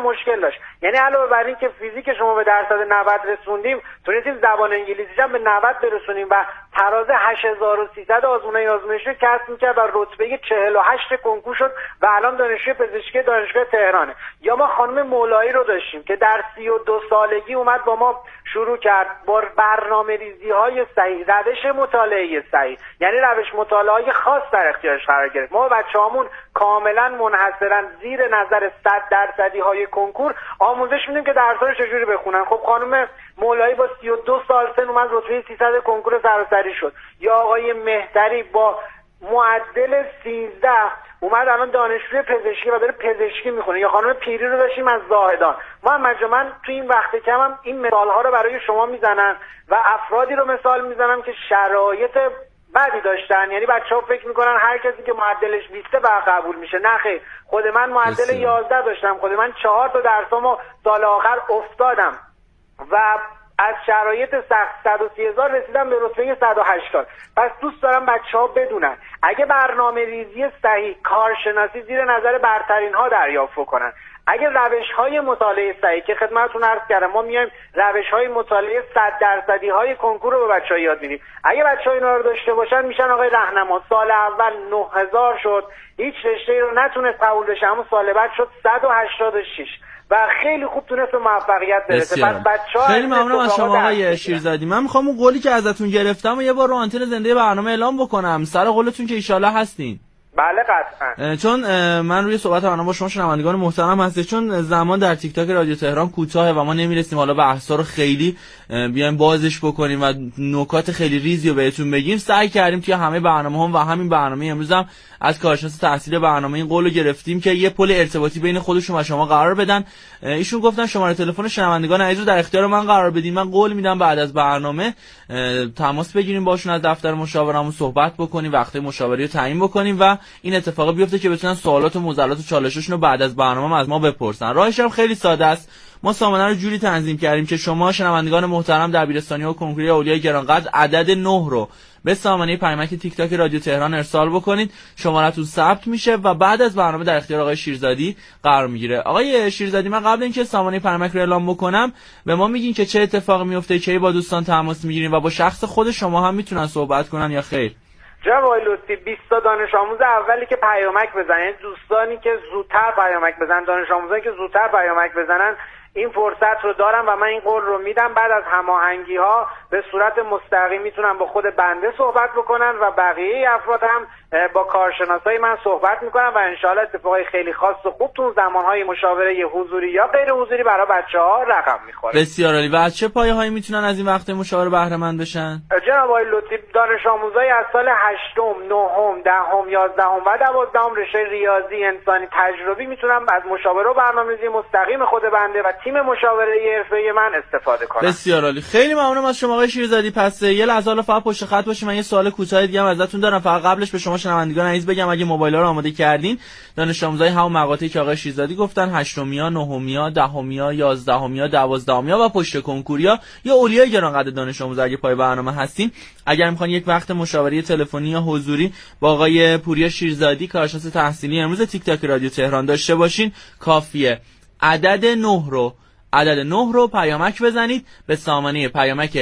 مشکل داشت. یعنی علاوه بر این که فیزیک شما به درصد 90 رسوندیم، تونستیم زبان انگلیسی هم به 90 برسونیم و تراز 8300 آزمایشی کسب می‌کرد و رتبه 48 کنکور شد و الان دانشجوی پزشکی دانشگاه تهرانه. یا ما خانم مولایی رو داشتیم که در 32 سالگی اومد با ما شروع کرد با برنامه‌ریزی‌های صحیح، روش مطالعه صحیح، یعنی روش مطالعه خاص در اختیارش قرار گرفت. ما بچه‌هامون کاملا منحصرا زیر نظر 100%های کنکور آموزش میدیم که درس‌ها رو چجوری بخونن. خب خانم مولایی با 32 سال سن اومد رتبه 300 کنکور سراسری شد. یا آقای مهدری با معدل 13 اومد الان دانشجوی پزشکی و داره پزشکی میخونه. یا خانم پیری رو داشتیم از زاهدان. من تو این وقت کمم این مثال‌ها رو برای شما میزنم و افرادی رو مثال میزنم که شرایط بدی داشتن. یعنی بچه‌ها فکر میکنن هر کسی که معدلش 20 فقط قبول میشه. نه خیر، خود من معدل 11 داشتم، خود من 4 تا درسامو سال آخر افتادم و از شرایط سخت 130,000 رسیدم به رتبه 180. پس دوست دارم بچه‌ها بدونن اگه برنامه ریزی صحیح، کارشناسی زیر نظر برترین ها دریافت کنن، اگه روش‌های مطالعه صحیح که خدمتتون عرض کردم، ما میایم روش‌های مطالعه 100% های کنکور رو به بچه‌ها یاد میدیم. اگه بچه‌ها اینا رو داشته باشن میشن آقای راهنما. سال اول 9000 شد، هیچ رشته‌ای رو نتونست قبول بشه، اما سال بعد شد 186 و خیلی خوب تونست به موفقیت برسه. پس بچه‌ها خیلی ممنونم از شما آقای شیرزادی. من می‌خوام اون قولی که ازتون گرفتم و یه بار رو آنتن زنده برنامه اعلام بکنم. سر قولتون که ان شاءالله هستین. بله قطعا. چون من روی صحبت برنامه با شما شنوندگان محترم هستم، چون زمان در تیک تاک رادیو تهران کوتاهه و ما نمیرسیم حالا بحثا رو خیلی بیایم بازش بکنیم و نکات خیلی ریزی رو بهتون بگیم. سعی کردیم توی همه برنامه‌ها و همین برنامه امروز هم از کارشناس تحصیل برنامه این قول رو گرفتیم که یه پل ارتباطی بین خودشون و شما قرار بدن. ایشون گفتن شماره تلفن شنوندگان عزیز رو در اختیار من قرار بدین. من قول میدم بعد از برنامه تماس بگیریم باشون، از دفتر مشاورمون صحبت بکنیم، وقت مشاوره رو تعیین بکنیم و این اتفاق بیفته که بتونن سوالات و معضلات و چالشاشون رو بعد از برنامه از ما بپرسن. راهش هم خیلی ساده است. ما سامانه رو جوری تنظیم کردیم که شما شنوندگان محترم دبیرستانی‌ها و کنکوری اولیای گرانقدر عدد 9 رو به سامانه پیامک تیک تاک رادیو تهران ارسال بکنید. شماره‌تون ثبت میشه و بعد از برنامه در اختیار آقای شیرزادی قرار میگیره. آقای شیرزادی، من قبل اینکه سامانه پیامک رو اعلام بکنم به ما میگین که چه اتفاقی میفته، کی با دوستان تماس میگیرین و با شخص خود شما هم میتونن صحبت کنن یا خیر؟ جناب آقای لطفی، 20 تا دانش آموز اولی که پیامک بزنن، یعنی دوستانی که زودتر پیامک بزنن، دانش آموزانی که زودتر پیامک بزنن، این فرصت رو دارم و من این قول رو میدم. بعد از هماهنگی ها به صورت مستقیم میتونن با خود بنده صحبت بکنن و بقیه افراد هم با کارشناسای من صحبت میکنن و انشالله اتفاقای خیلی خاص و خوب تو زمانهای مشاوره حضوری یا غیر حضوری برای بچه‌ها رقم میخوره. بسیار عالی. و از چه پایه‌هایی میتونن از این وقت مشاوره بهره مند بشن؟ جناب آقای لطفی، دانش آموزای از سال 8م، 9م، 10م، 11م و 12م رشته ریاضی انسانی تجربی میتونن از مشاوره و برنامه‌ریزی مستقیم خود بنده و تیم مشاوره حرفه‌ای من استفاده کنن. بسیار عالی. خیلی ممنونم از شما آقای شیرزادی. پس یه لحظه حالا فقط پشت خط باشید، من یه سوال کوتاه دیگه هم ازتون دارم. فقط قبلش به شما شنوندگان عزیز بگم اگه موبایل‌ها رو آماده کردین، دانش آموزای همون مقاطعی که آقای شیرزادی گفتن، 8میا، 9میا، 10میا، 11میا، 12میا و پشت کنکوریا یا اولیای گرانقدر دانش آموز اگه پای برنامه هستین، اگر میخوان یک وقت مشاوره تلفنی یا حضوری با آقای پوریا شیرزادی کارشناس تحصیلی امروز تیک تاک رادیو تهران داشته باشین، کافیه عدد 9 رو پیامک بزنید به سامانه پیامک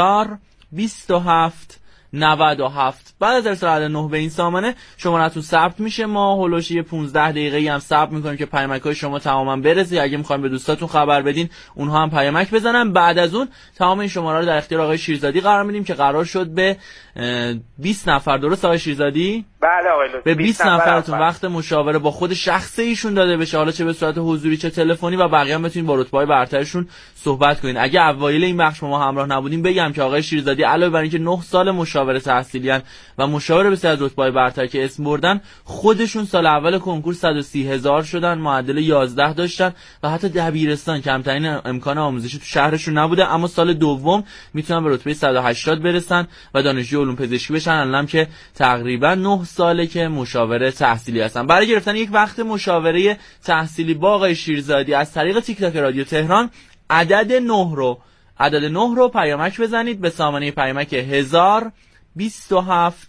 102797. بعد از ارسال عدد 9 به این سامانه شماره‌تون ثبت میشه. ما هولوش 15 دقیقه‌ای هم صبر می‌کنیم که پیامک‌های شما تماما برسه. اگه می‌خواید به دوستاتون خبر بدین اونها هم پیامک بزنن. بعد از اون تمام این شماره رو در اختیار آقای شیرزادی قرار میدیم که قرار شد به 20 نفر، درست آقای شیرزادی؟ بله آقای لطفی، به 20 نفرتون وقت مشاوره با خود شخص ایشون داده بشه، حالا چه به صورت حضوری چه تلفنی، و بقیه هم بتونین با رتبه‌های برترشون صحبت کنین. اگه اوایل این بخش ما همراه نبودیم بگم که آقای شیرزادی علاوه بر اینکه 9 سال مشاوره تحصیلی و مشاوره بسیار از رتبه‌های برتر که اسم بردن، خودشون سال اول کنکور 130,000 شدن، معدل 11 داشتن و حتی دبیرستان کمترین امکان آموزشی تو شهرشون نبوده، اما سال دوم میتونن به رتبه 180 برسن و دانشجوی علوم پزشکی بشن. الانم که تقریبا 9 ساله که مشاوره تحصیلی هستن. برای گرفتن یک وقت مشاوره تحصیلی با آقای شیرزادی از طریق تیک تاک رادیو تهران، عدد 9 رو پیامک بزنید به سامانه پیامک 1027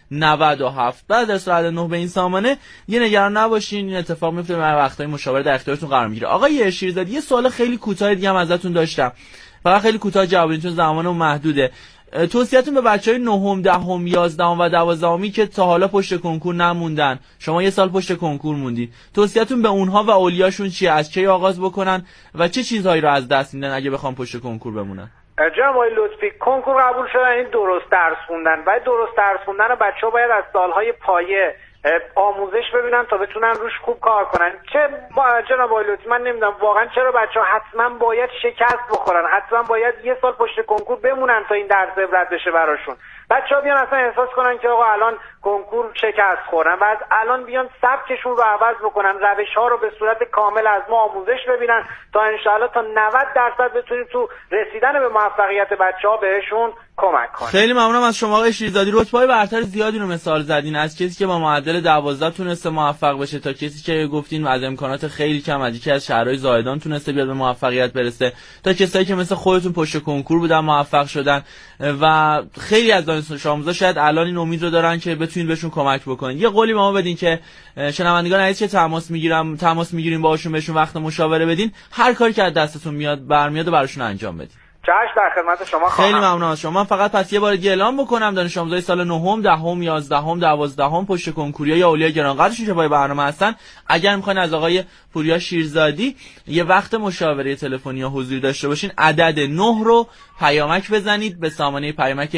97. بعد از ساعت 9 به این سامانه یه نگران نباشین، این اتفاق میفته و وقتای مشاوره در اختیارتون قرار میگیره. آقای شیرزادی یه سوال خیلی کوتاه دیگه هم ازتون داشتم، فقط خیلی کوتاه جواب بدین چون زمانمون محدوده. توصیه‌تون به بچهای 9ام، 10ام، 11ام و 12امی که تا حالا پشت کنکور نموندن، شما یه سال پشت کنکور موندید، توصیه‌تون به اونها و اولیاشون چیه؟ از چه آغاز بکنن و چه چیزهایی رو از دست میدن اگه بخوام پشت کنکور بمونن؟ جناب آقای لطفی، کنکور قبول شدن این درست درس خوندن و درست درس خوندن رو بچه‌ها باید از سالهای پایه آموزش ببینن تا بتونن روش خوب کار کنن. چه جناب آقای لطفی، من نمیدونم واقعا چرا بچه‌ها حتما باید شکست بخورن، حتما باید یه سال پشت کنکور بمونن تا این درس عبرت بشه براشون. بچه‌ها بیان اصلا احساس کنن که آقا الان کنکور شکست خوردن و از الان بیان سبکشون رو عوض بکنن، روش‌ها رو به صورت کامل از ما آموزش ببینن تا انشاءالله تا 90% بتونیم تو رسیدن به موفقیت بچه‌ها بهشون کمک کنیم. خیلی ممنونم از شما آقای شیرزادی. رتبه‌های برتر زیادی رو مثال زدین، از کسی که با معدل 12 تونسته موفق بشه تا کسی که گفتین از امکانات خیلی کم از یکی از شهرهای زاهدان تونسته بیاد به موفقیت برسه، تا کسایی که مثل خودتون پشت کنکور بودن موفق شدن و خیلی از دانش آموزا شاید الان این امید رو دارن که بتونین بهشون کمک بکنین. یه قولی به ما بدین که شنوندگان عزیز که تماس میگیریم باهاشون، بهشون وقت مشاوره بدین، هر کاری که از دستتون میاد برمیاد و براشون انجام بدین. چشم، در خدمت شما خواهم. خیلی ممنون از شما. من فقط پس یه بار دیگه اعلام بکنم دانش آموزای سال 9ام، 10ام، 11ام، 12ام پشت کنکوریا یا اولیای گرانقدرشون که پای برنامه هستن، اگر میخواین از آقای پوریا شیرزادی یه وقت مشاوره تلفنی یا حضوری داشته باشین، عدد 9 رو پیامک بزنید به سامانه پیامک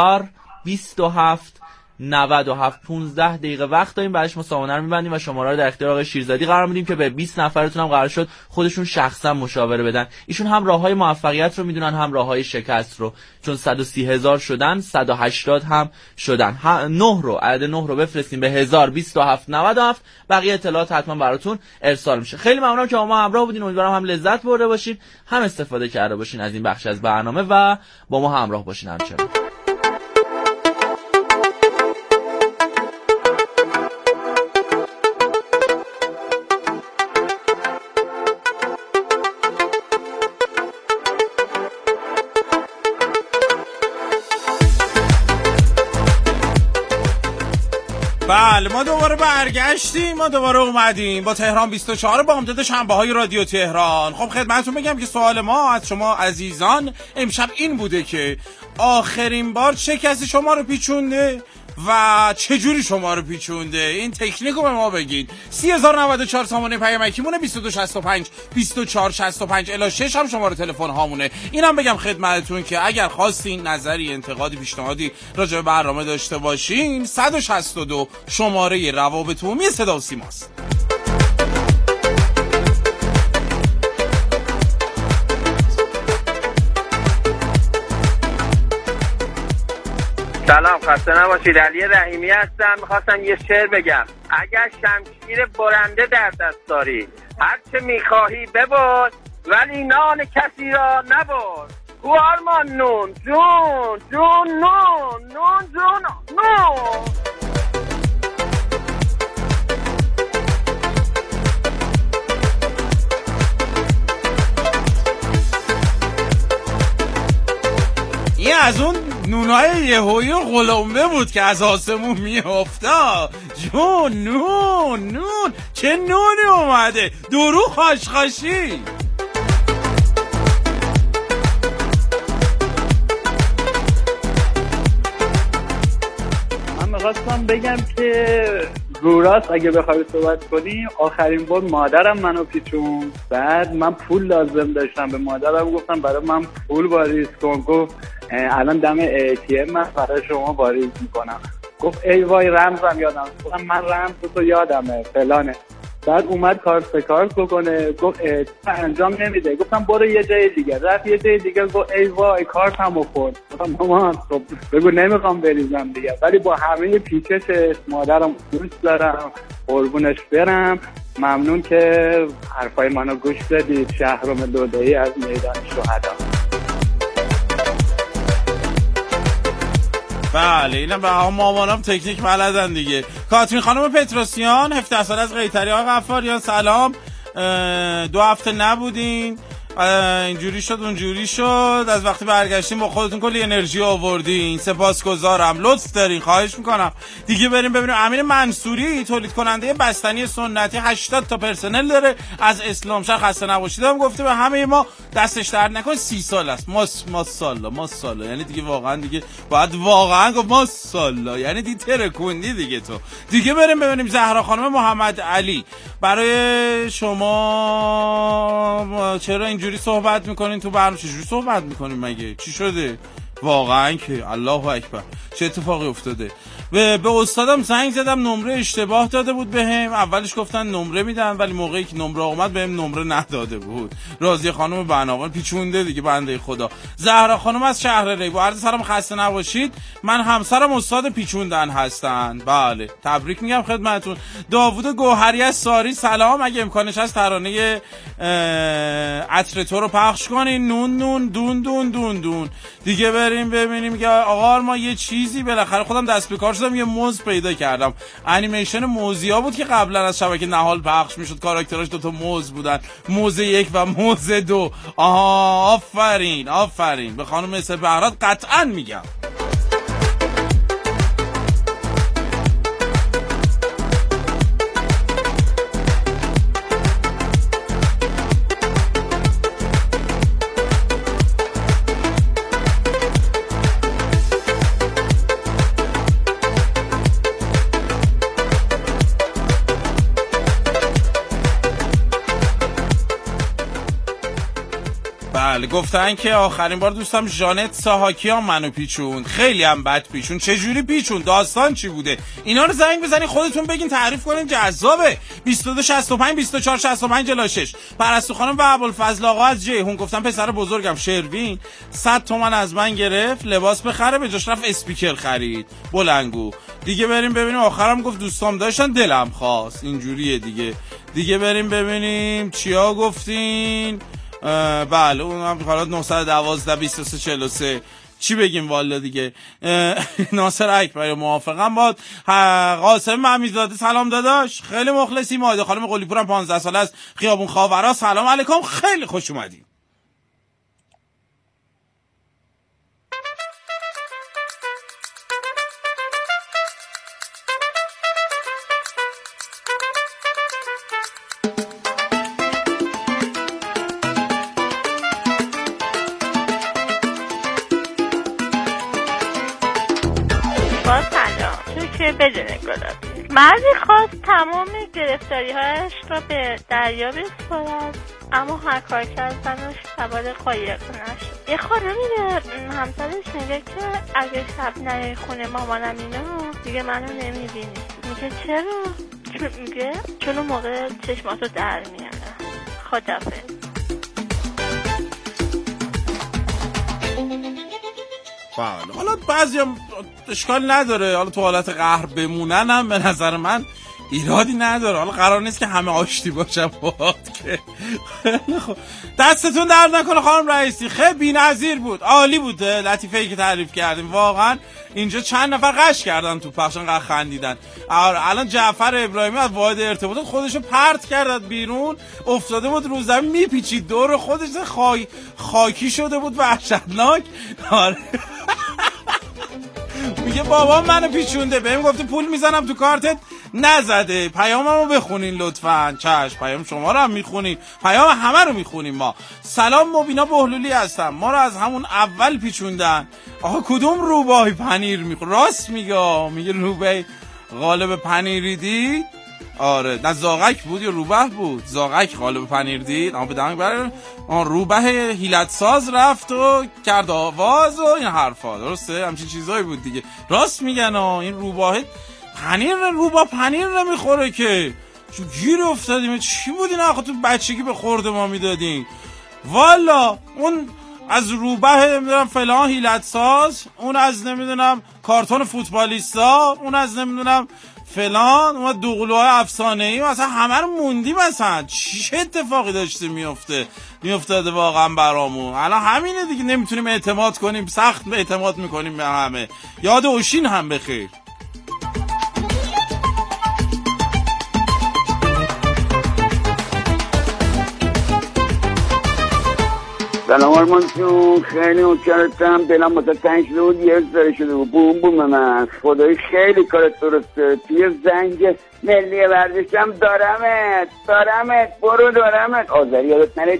1027 97 15 دقیقه وقت داریم، بعدش ما سامانه رو میبندیم و شماره رو در اختیار آقای شیرزادی قرار میدیم که به 20 نفرتون هم قرار شد خودشون شخصا مشاوره بدن. ایشون هم راههای موفقیت رو میدونن، هم راههای شکست رو، چون 130,000 شدن 180 هم شدن. 9 رو عدد 9 رو بفرستیم به 1027 97، بقیه اطلاعات حتما براتون ارسال میشه. خیلی ممنونم که با ما همراه بودین، امیدوارم هم لذت برده باشین، هم استفاده کرده باشین از این بخش از برنامه و با ما همراه باشین همچنان. بله، ما دوباره برگشتیم، ما دوباره اومدیم با تهران 24 بامداد شنبه‌های رادیو تهران. خب خدمتتون بگم که سوال ما از شما عزیزان امشب این بوده که آخرین بار چه کسی شما رو پیچونده و چه جوری شما رو پیچونده؟ این تکنیک رو به ما بگین. 30,094 سامانه پیامکیمونه، 2265 2465 الی 6 هم شماره تلفن هامونه. اینم بگم خدمتتون که اگر خواستین نظری، انتقادی، پیشنهادی راجع به برنامه داشته باشین، 162 شماره روابط عمومی صدا و سیماست. سلام، خسته نباشید. علی رحیمی هستم. میخواستم یه شعر بگم. اگر شمشیر برنده در دست داری، هرچه میخواهی ببر، ولی نان کسی را نبر. او آرمان نون جون جون نون نون جون نون. این از اون نونای یهویی و غلمبه بود که از آسمون میافتا. جون نون نون، چه نونی اومده؟ درو خاشخاشی. من میخواستم بگم که رو راست اگه بخوای صحبت کنی، آخرین بار مادرم منو پیچون، بعد من پول لازم داشتم، به مادرم گفتم برای من پول واریز کن، گفت الان دم ATM من برای شما واریز میکنم. گفت ای وای رمزم یادم، گفتم من رمز تو یادمه فلانه. بعد اومد کارت به کارت بکنه، گفت انجام نمیده. گفتم برو یه جای دیگه. رفت یه جای دیگه، گفت ای وای کارتمو خورد. گفتم مامان خب بگو نمیخوام بریزم دیگه. ولی با همه پیچشش مادرم دوست دارم، قربونش برم. ممنون که حرفای منو گوش دادید. شهرام دودایی از میدان شهدا. بله، اینم به مامانم تکنیک بلدن دیگه. کاترین خانم پتروسیان 17 سال از قیطری. آقا غفاریان سلام، 2 هفته نبودین، اینجوری شد اونجوری شد. از وقتی برگشتیم با خودتون کلی انرژی آوردین، سپاسگزارم، لطف دارین، خواهش میکنم. دیگه بریم ببینیم. امیر منصوری تولید کننده بستنی سنتی 80 تا پرسنل داره از اسلامشهر، خسته نباشید هم گفته به همه ما، دستش درد نکنه. 30 سال است. ماشاءالله یعنی دیگه واقعا دیگه باید واقعا گفت ماشاءالله، یعنی دیگه ترکوندی دیگه تو. دیگه بریم ببینیم زهرا خانم محمد علی، برای شما چرا اینجوری صحبت میکنین تو برنامه؟ چجوری صحبت میکنین مگه؟ چی شده؟ واقعا که الله اکبر چه اتفاقی افتاده؟ به استادم زنگ زدم، نمره اشتباه داده بود بهم. اولش گفتن نمره میدن، ولی موقعی که نمره اومد بهم نمره نداده بود. راضیه خانم بناوان پیچونده دیگه بنده خدا. زهرا خانم از شهر ری، با عرض سلام، خسته نباشید. من همسرم استاد پیچوندن هستن. بله تبریک میگم خدمتتون. داوود گوهری از ساری، سلام، اگه امکانش هست ترانه عطر تو رو پخش کنین. نون نون دون دون دون دون. دیگه بریم ببینیم که آقا ما یه چیزی بالاخره خودم دست به کار شدم، یه موز پیدا کردم. انیمیشن موزیا بود که قبلا از شبکه نهال پخش میشد، کاراکتراش 2 تا موز بودن، موز 1 و موز 2. آها آفرین به خانم سپهرات قطعا میگم. بله گفتن که آخرین بار دوستم ژانت ساهاکیان منو پیچون، خیلی هم بد پیچون. چجوری پیچون؟ داستان چی بوده؟ اینا رو زنگ بزنین خودتون بگین، تعریف کنین، جذابه. 22 65 24 65 46. پرستو خانم و ابوالفضل آقا از جیهون گفتن پسر بزرگم شروین 100 تومن از من گرفت لباس بخره، به جاش رفت اسپیکر خرید بلنگو. دیگه بریم ببینیم. آخرام گفت دوستام داشتن دلم خواست. اینجوریه دیگه بریم ببینیم چیا گفتین. بله اون هم حالا 912 23 43 چی بگیم والا دیگه. ناصر اکبر موافقم باد. قاسم محمیدزاده سلام داداش، خیلی مخلصی. ماهده خانم قلی پورم 15 ساله از خیابون خاورا، سلام علیکم، خیلی خوش اومدید. بدون گلابی مردی خواست تمام گرفتاری‌هایش را به دریا بسپارد، اما هر کار کرد زنش سوار قایق نشد. یه خانمی به همسرش میگه که اگه شب نری خونه مامانم اینا دیگه منو نمیبینی. میگه چرا؟ میگه چون اون موقع چشماتو در میاره. خدافظ. بله حالا بعضی هم اشکال نداره، حالا تو حالت قهر بمونن هم به نظر من ایرادی نداره. حالا قرار نیست که همه آشتی باشن باهات که. دستتون درد نکنه خانم رئیسی، خیلی بی‌نظیر بود، عالی بود لطیفه‌ای که تعریف کردیم. واقعا اینجا چند نفر قش کردن تو پخشن، قش خندیدن. الان جعفر ابراهیمی از واحد ارتباطات خودشو پرت کرد بیرون، افتاده بود رو زمین میپیچید دور خودش، خاکی شده بود وحشتناک. آره میگه بابا منو پیچونده، بهم گفته پول میزنم تو کارتت، نزده. پیاممو بخونین لطفاً. چشم پیام شما رو هم میخونیم، پیام همه رو میخونیم ما. سلام مبینا بهلولی هستم، ما رو از همون اول پیچوندن. آقا کدوم روباهی پنیر میخور؟ راست میگه روبه غالب پنیری دید. آره نه زاغک بود یا روبه بود؟ زاغک غالب پنیر دید. اما بدنگ برای روبه حیلت ساز رفت و کرد آواز و این حرفا، درسته؟ همچین چیزایی بود دیگه. راست میگن این روباه پنیر نمیخوره که. چون گیر افتادیم. چی بود این آخه تو بچگی به خورده ما میدادیم؟ والا اون از روبه نمیدونم فلان حیلت ساز، اون از نمیدونم کارتون فوتبالیستا، اون از نمیدونم فلان، اون دوقلوهای افسانه‌ای، مثلا همه رو موندیم. مثلا چه اتفاقی داشته میافتاده واقعا برامون. الان همینه دیگه، نمیتونیم اعتماد کنیم، سخت اعتماد میکنیم به همه. یاد اوشین هم بخیر. سلام آرمان جون، خیلی متشکرم. دلم واسه تنگ شده بود، یه ذره شده بود بوم بوم من. خدای خیلی کارت درسته. توی زنگ ملی ورزشم دارمت برو دارمت. آذری یادت نره.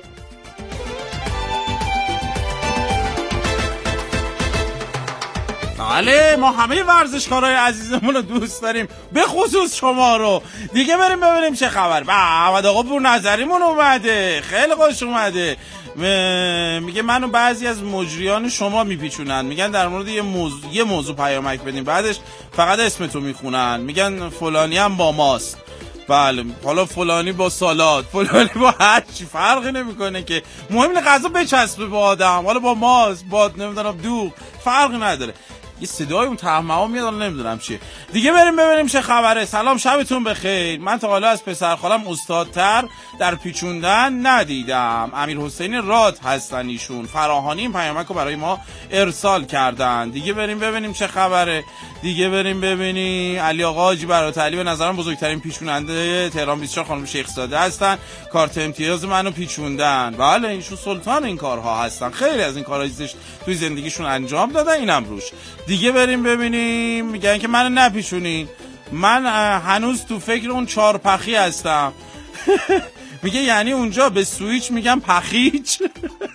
بله ما همه ورزشکارای عزیزمون رو دوست داریم، به خصوص شما رو. دیگه بریم ببینیم چه خبر. احمد آقا پور نظریمون اومده، خیلی خوش اومده. میگه منو بعضی از مجریان شما میپیچونن، میگن در مورد یه موضوع پیامک بدیم، بعدش فقط اسمتو میخونن، میگن فلانی هم با ماست. بله حالا فلانی با سالاد، فلانی با هر چی فرقی نمیکنه که، مهم اینه غذا بچسبه به آدم. حالا با ماست، با نمیدونم دوغ، فرقی نداره. یه صدای اون طعمه‌ها میاد، حالا نمیدونم چیه. دیگه بریم ببینیم چه خبره. سلام شبتون بخیر. من تا حالا از پسر خالم استادتر در پیچوندن ندیدم. امیر حسین راد هستن ایشون. فراهانی این پیامکو برای ما ارسال کردن. دیگه بریم ببینیم چه خبره. دیگه بریم ببینیم. علی آقا حاجی براتعلی به نظرم بزرگترین پیچوننده تهران 24 خانم شیخ زاده هستن. کارت امتیاز منو پیچوندن. بله ایشون سلطان این کارها هستن. خیلی از این کارهای زشت توی زندگیشون انجام دادن، اینم روش. دیگه بریم ببینیم. میگن که منو نپیچونین، من هنوز تو فکر اون چارپخی هستم. میگه یعنی اونجا به سویچ میگم پخیچ.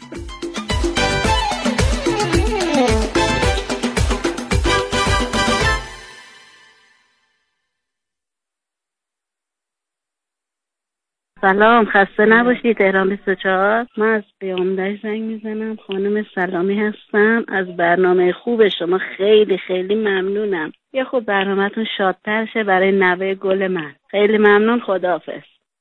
سلام، خسته نباشی. تهران 24. من از قیامدشت زنگ میزنم. خانم سلامی هستم. از برنامه خوب شما خیلی خیلی ممنونم. یه خوب برنامه‌تون شادتر شه برای نوه گل من. خیلی ممنون. خداحافظ.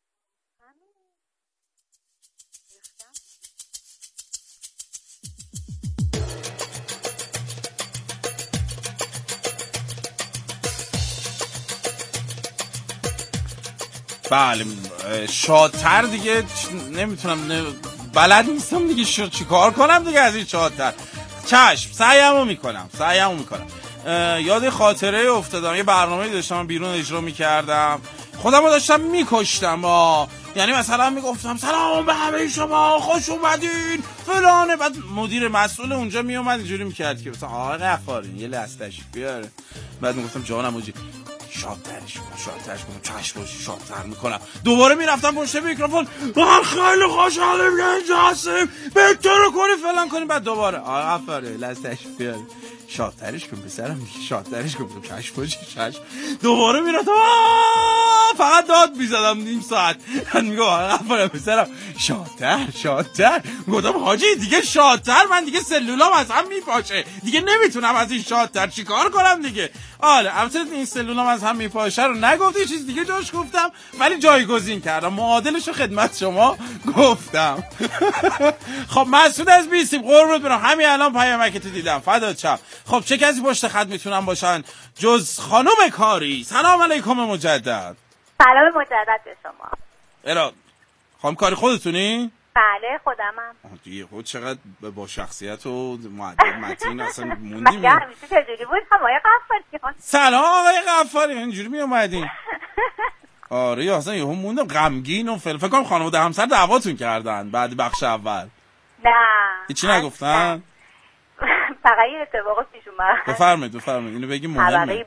بله شادتر دیگه نمیتونم بلد نیستم دیگه چی کار کنم دیگه از این شادتر. چشم سعیمو میکنم. یاد خاطره افتادم. یه برنامه داشتم بیرون اجرا میکردم، خودمو داشتم میکشتم. یعنی مثلا میگفتم سلام به همه شما، خوش اومدین فلانه. بعد مدیر مسئول اونجا میومد اینجوری میکرد که مثلا آقا غفاری یه لستش بیاره. بعد میگفتم جانم موجی شادترش کنم، چشم باشی شادتر میکنم. دوباره میرفتم پشت میکروفون، خیلی خوشحالم که اینجا هستیم، بهتر کنی فلان کنی. بعد دوباره آفره لستش بیاره، شادترش کن پسرم دیگه، شادترش کن. چشم باشی چشم. دوباره میرفتم فقط داد میزدم نیم ساعت. من میگم آفره پسرم شادتر. گفتم حاجی دیگه شادتر، من دیگه سلولام از هم میپاشه دیگه، نمیتونم از این شادتر چیکار کنم دیگه. البته این سلولام از هم میپاشه رو نگفتی، چیز دیگه جاش گفتم، ولی جایگزین کردم، معادلش رو خدمت شما گفتم. خب مسعود از بیستیم قربونت برم، همین الان پیامکت دیدم، فدات شم. خب چه کسی پشت خط میتونن باشن جز خانم کاری؟ سلام علیکم مجدد. سلام مجدد به شما. ایراد خانم کاری خودتونی؟ بله خودمم. دیگه خود چقدر با شخصیت و مؤدب متین اصلا موندیم. مگه همیشه چجوری بود آقای غفاری؟ سلام آقای غفاری، اینجوری می اومدین؟ آره اصلا یهو موندم غمگین و فکر کنم خانواده همسر دعواتون کردن بعد بخش اول. نه هیچی نگفتن؟ فقط یه اتفاق پیش اومد. بفرمایید اینو بگیم مهمه.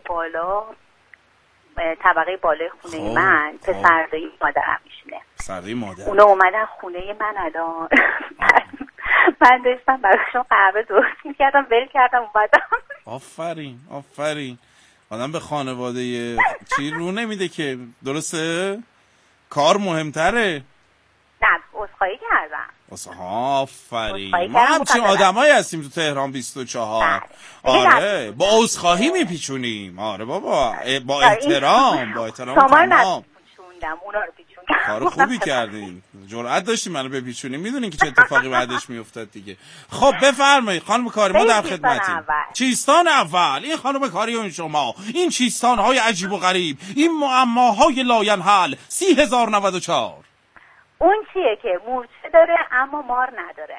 طبقه بالای خونه من پسردایی مادرم میشونه. پسردایی مادر. اونا اومدن خونه من الان. من داشتم براشون قهوه درست میکردم، ول کردم اومدم. آفرین. آدم به خانواده چی رو نمیده که، درسته؟ کار مهمتره. نه عذرخواهی کردم. آفرین. ما همچین آدمایی هستیم تو تهران 24. آره با عذرخواهی میپیچونیم. آره بابا با احترام تمام. اونا رو پیچوندم. کار خوبی کردین، جرأت داشتین منو بپیچونین، میدونین که چه اتفاقی بعدش میافتاد دیگه. خب بفرمایید خانم کاری، ما در خدمتیم. چیستان اول این خانم کاری و شما، این چیستان‌های عجیب و غریب، این معماهای لاینحل 30,094. اون چیه که مورچه داره اما مار نداره؟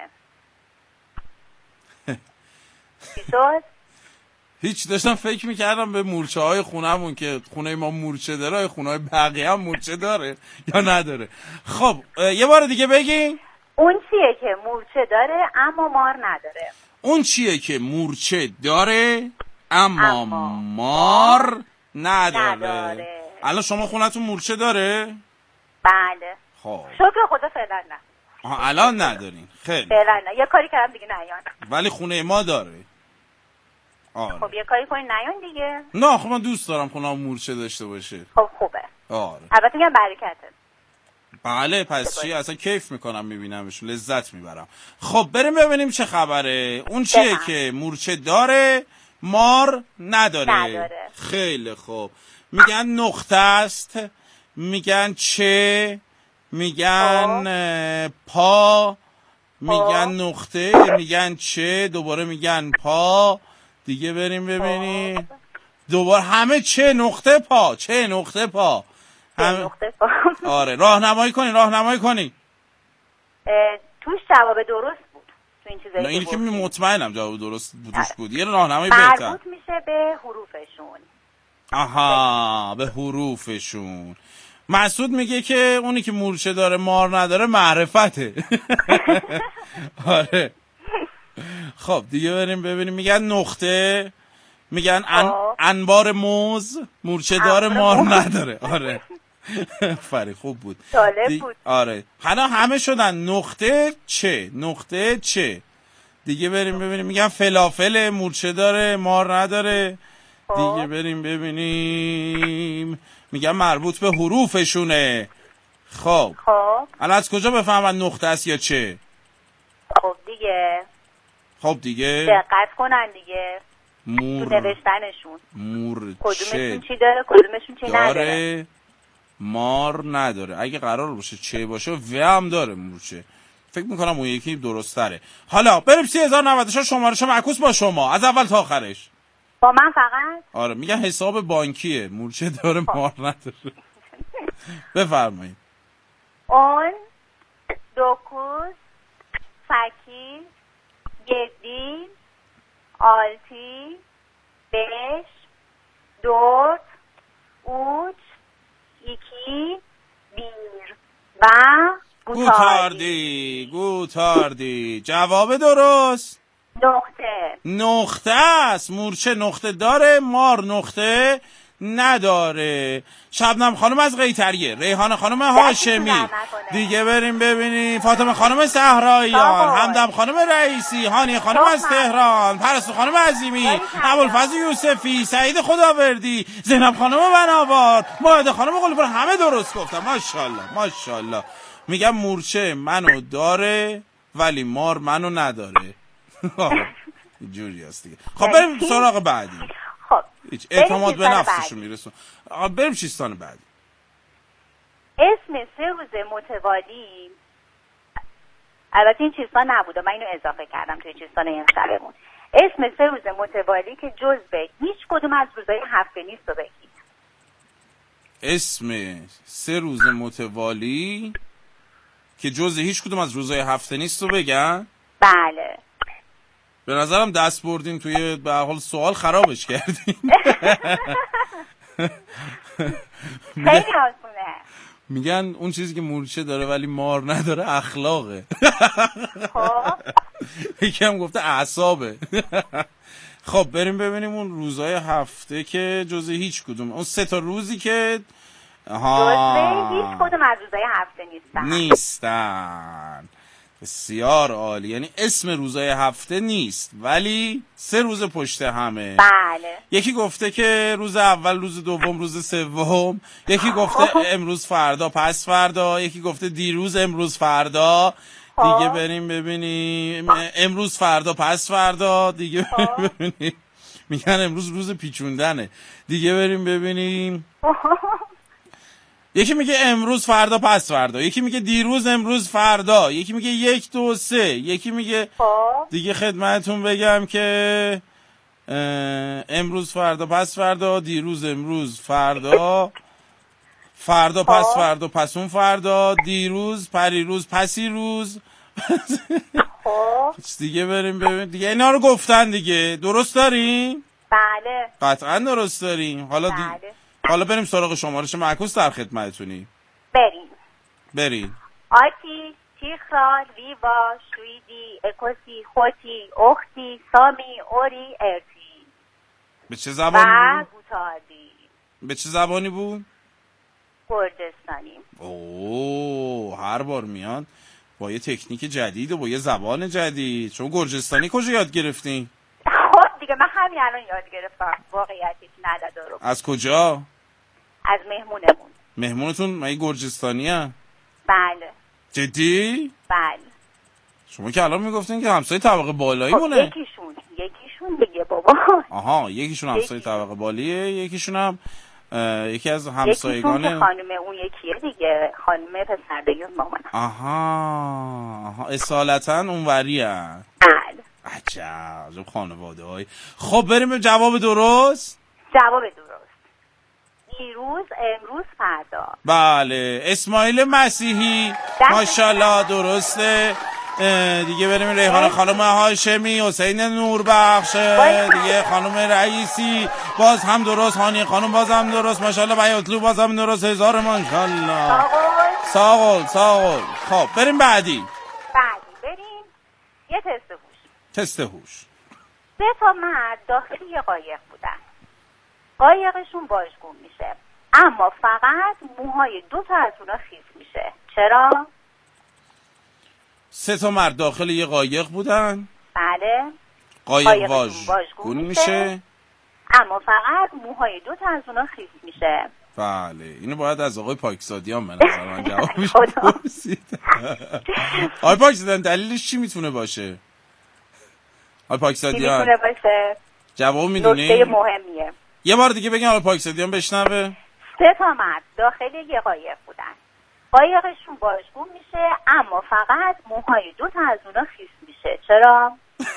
چی شد؟ هیچ، داشتم فکر میکردم به مورچه های خونه‌مون که خونه ما مورچه داره، خونه های بقیه هم مورچه داره یا نداره. خب یه بار دیگه بگین. اون چیه که مورچه داره اما مار نداره؟ اون چیه که مورچه داره اما مار نداره. الان شما خونتون مورچه داره؟ بله. خب شکر خدا فعلا نه. الان ندارین. خیلی فعلا نه. یه کاری کردم دیگه نیان. ولی خونه ما داره. آره. خب یه کاری کنین نیان دیگه. نه خب من دوست دارم خونم مورچه داشته باشه. خب خوبه. آره. البته میگم برکته. بله پس چی؟ اصلا کیف میکنم میبینمشون، لذت میبرم. خب بریم ببینیم چه خبره. اون چیه که مورچه داره مار نداره. خیلی خوب. میگن نقطه است، میگن چه، میگن پا، میگن نقطه، میگن چه، دوباره میگن پا. دیگه بریم ببینیم دوباره همه چه نقطه پا، چه نقطه پا. آره راهنمایی کنی. توش جواب درست بود تو این چیزایی. نه این که مطمئنم جواب درست بود. یه راهنمایی بهتر. مربوط میشه به حروفشون. آها به حروفشون. مسعود میگه که اونی که مورچه داره مار نداره معرفته. آره. خب دیگه بریم ببینیم. میگن نقطه، میگن انبار موز، مورچه داره مار نداره. آره فری خوب بود. بود. آره حالا همه شدن نقطه چه. دیگه بریم ببینیم. میگن فلافل، مورچه داره مار نداره. دیگه بریم ببینیم. میگن مربوط به حروفشونه. خب الان از کجا بفهمن نقطه است یا چه؟ خب دیگه دقت کنن دیگه تو نوشتنشون. کدومشون چی داره کدومشون چی نداره. مار نداره. اگه قرار باشه چه باشه و هم داره مورچه. فکر میکنم اون یکی درست تره. حالا بریم 3096 شمارش معکوس با شما از اول تا آخرش. با من فقط؟ آره میگن حساب بانکیه، مورچه داره مار نداره. بفرمایید. اون دوکوز فکی گدی آلتی بش دورت اوچ یکی بیر و گوتاردی. جواب درست نقطه است. مورچه نقطه داره، مار نقطه نداره. شبنم خانم از قیطریه، ریحانه خانم هاشمی. دیگه بریم ببینیم. فاطمه خانم صحراییان، همدم خانم رئیسی، هانیه خانم از تهران، پرستو خانم عظیمی، ابوالفضل یوسفی، سعید خداوردی، زینب خانم بناوار، ماهده خانم قلی‌پور. همه درست گفتم. ماشاءالله. میگم مورچه منو داره ولی مار منو نداره. جوری هست دیگه. خب بریم سراغ بعدی. خب هیچ اعتماد به نفسشون میرسون. بریم چیستان بعدی. اسم 3 روز متوالی، البته این چیستان نبوده، من اینو اضافه کردم توی چیستان امشبمون. اسم 3 روز متوالی که جزء هیچ کدوم از روزهای هفته نیست رو بگید. اسم 3 روز متوالی که جزء هیچ کدوم از روزهای هفته نیست رو بگن؟ بله. به نظرم دست بردین توی به حال سوال خرابش کردین. خیلی آسونه. میگن اون چیزی که مورچه داره ولی مار نداره اخلاقه. خب یکی هم گفته اعصابه. خب بریم ببینیم اون روزهای هفته که جزء هیچ کدوم، اون 3 تا روزی که جزء هیچ کدوم از روزهای هفته نیستن. بسیار عالی. یعنی اسم روزهای هفته نیست ولی 3 روز پشت همه. بله. یکی گفته که روز اول، روز دوم، روز سوم. یکی گفته امروز فردا پس فردا. یکی گفته دیروز امروز فردا. دیگه بریم ببینیم. امروز فردا پس فردا. دیگه بریم ببینیم. میگن امروز روز پیچوندنه. دیگه بریم ببینیم. یکی میگه امروز فردا پس فردا، یکی میگه دیروز امروز فردا، یکی میگه 1 2 3، یکی میگه دیگه خدمتتون بگم که امروز فردا پس فردا، دیروز امروز فردا، فردا پس فردا پسون فردا، دیروز پریروز پسیروز. دیگه بریم ببین دیگه اینا رو گفتن دیگه. درست داریم؟ بله. قطعا درست داریم. حالا حالا بریم سراغ شمارش معکوس در خدمتتونی. بریم. بریم. آتیش تیخرال، ویوا، شویدی، اکوسی، خوتی، اختی، سامی، اوری، ارتی. به چه زبانی بود؟ و گوتاردی. به چه زبانی بود؟ گرجستانی. اوه، هر بار میاد با یه تکنیک جدید و با یه زبان جدید. چون گرجستانی کجا یاد گرفتین؟ خب دیگه من همین الان یاد گرفتم، واقعیتش نداره. از کجا؟ از مهمونمون. مهمونتون مگه گرجستانی هست؟ بله. جدی؟ بله. شما که الان میگفتین که همسایه طبقه بالایی مونه. یکیشون دیگه بابا. آها، یکیشون همسایه طبقه بالیه، یکیشون هم یکی از همسایگان. یکیشون که خانم اون یکیه دیگه، خانم پسردگی مامان. آها، اصالتا اونوری هست. بله. عجب خانواده های. خب بریم به جواب درست. جواب درست. دیروز، امروز، فردا. بله، اسماعیل مسیحی. ماشاءالله درسته. دیگه بریم ریحان خانم هاشمی، حسین نوربخش، دیگه خانم رئیسی باز هم درست، هانی خانم باز هم درست، ماشاءالله بیاطلو باز هم درست، هزار ماشاءالله. ساقل. خب بریم بعدی. بریم یه تست هوش. 3 تا مرد داخل یه قایق بودن. قایقشون واژگون میشه، اما فقط موهای 2 تا از اونا خیس میشه. چرا؟ 3 تا مرد داخل یه قایق بودن. بله. قایق واژگون میشه، اما فقط موهای 2 تا از اونا خیس میشه. بله، اینو باید از آقای پاکزادیان به نظر من جوابش پرسید. آقای پاکزادیان دلیلش چی میتونه باشه؟ آقای پاکزادیان میتونه باشه؟ جواب میدونی؟ نکته مهمیه. یه بار دیگه بگم آقای پاکزادیان بشنوه. 3 تا مرد داخل یه قایق بودن. قایقشون واژگون میشه، اما فقط موهای 2 تا از اونا خیس میشه. چرا؟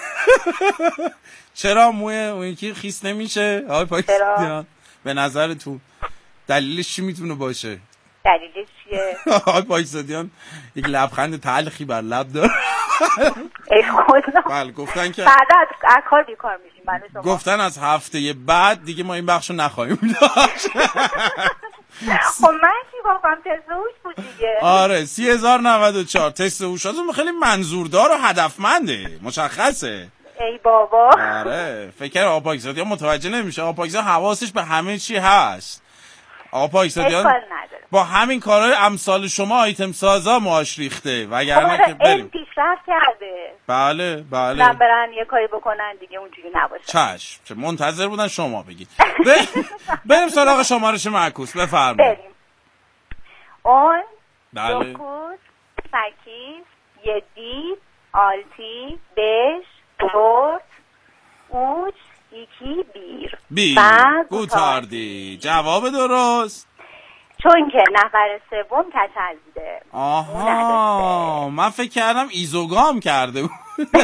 چرا موی اون یکی خیس نمیشه؟ آقای پاکزادیان به نظرتون دلیلش چی میتونه باشه؟ دلیلش چیه؟ آقای پاکزادیان یک لبخند تلخی بر لب داره. ای خدا. بله، گفتن که بعد از کار بیکار میشیم. گفتن از هفته بعد دیگه ما این بخشو نخواهیم داشت. خب من چی گفتم؟ تست هوش بود دیگه. آره 30,094 تست هوش خیلی منظوردار و هدفمنده، مشخصه. ای بابا. آره فکر کنم آقا پاکزادیان متوجه نمیشه. آقا پاکزادیان حواسش به همه چی هست. آقا پاکزادیان با همین کارهای امثال شما آیتم سازا ماش ریخته، وگرنه که بریم پیشرفت کرده. بله من برن یه کاری بکنن دیگه اونجوری نباشه. چشم، منتظر بودن شما بگید. بریم سراغ شمارش معکوس، بفرمایید. بریم. اون بله. دوکوس، سکیس، یدی، آلتی، بش، برد، اوچ، ایکی، بیر. گوتاردی. جواب درست. چون که نفر سوم کچل بوده. آها، من فکر کردم ایزوگام کرده بود.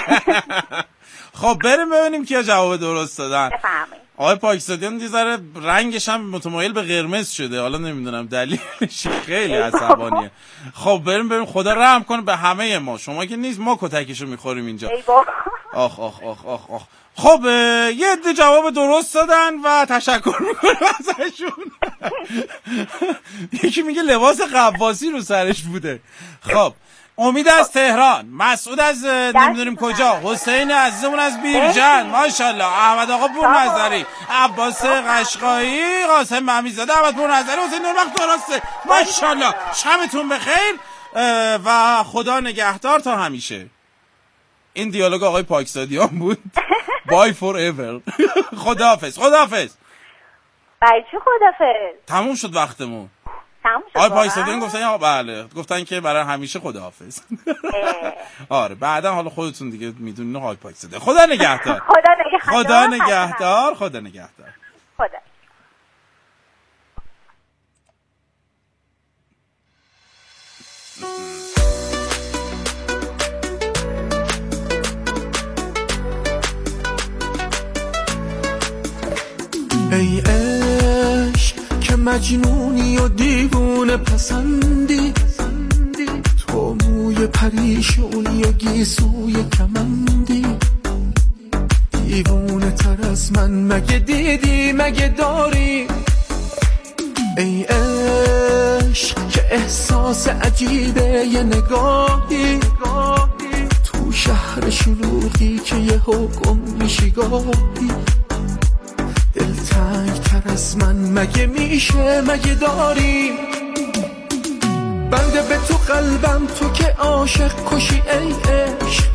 خب بریم ببینیم کیا جواب درست دادن. بفرمایید. آقای پاکزادیان دیگه رنگش هم متمایل به قرمز شده، حالا نمیدونم دلیلش، خیلی عصبانیه. خب بریم خدا رحم کنه به همه ما. شما که نیست ما کتکشو میخوریم اینجا. ای بابا. آخ. خب یه عده جواب درست دادن و تشکر میکنم ازشون. یکی میگه لباس قواسی رو سرش بوده. خب امید از تهران، مسعود از نمیدونیم کجا، حسین عزیزمون از بیرجن، ماشاءالله، احمد آقا پورنظری، عباس قشقایی، قاسم مهمیزاده، احمد پورنظری، حسین نوربخش درسته. ماشاءالله، شبتون بخیر و خدا نگهدار تا همیشه. این دیالوگ آقای پاکزادیان بود. بای فور ایور. خداحافظ. برای چی خداحافظ؟ تموم شد وقتمون. آقای پاکزادیان گفتن بله، گفتن که برای همیشه خداحافظ. آره بعدا حالا خودتون دیگه میدونین آقای پاکزادیان. خدا نگهدار. خدا نگهدار. ای عشق که مجنونی و دیوونه پسندی، تو موی پریشونی و گیسوی کمندی، دیوونه تر از من مگه دیدی مگه داری؟ ای عشق که احساس عجیبه یه نگاهی تو شهر شلوغی که یه حکم میشی گاهی دلتنگ تر از من مگه میشه مگه داری بنده به تو قلبم تو که عاشق کشی ای عشق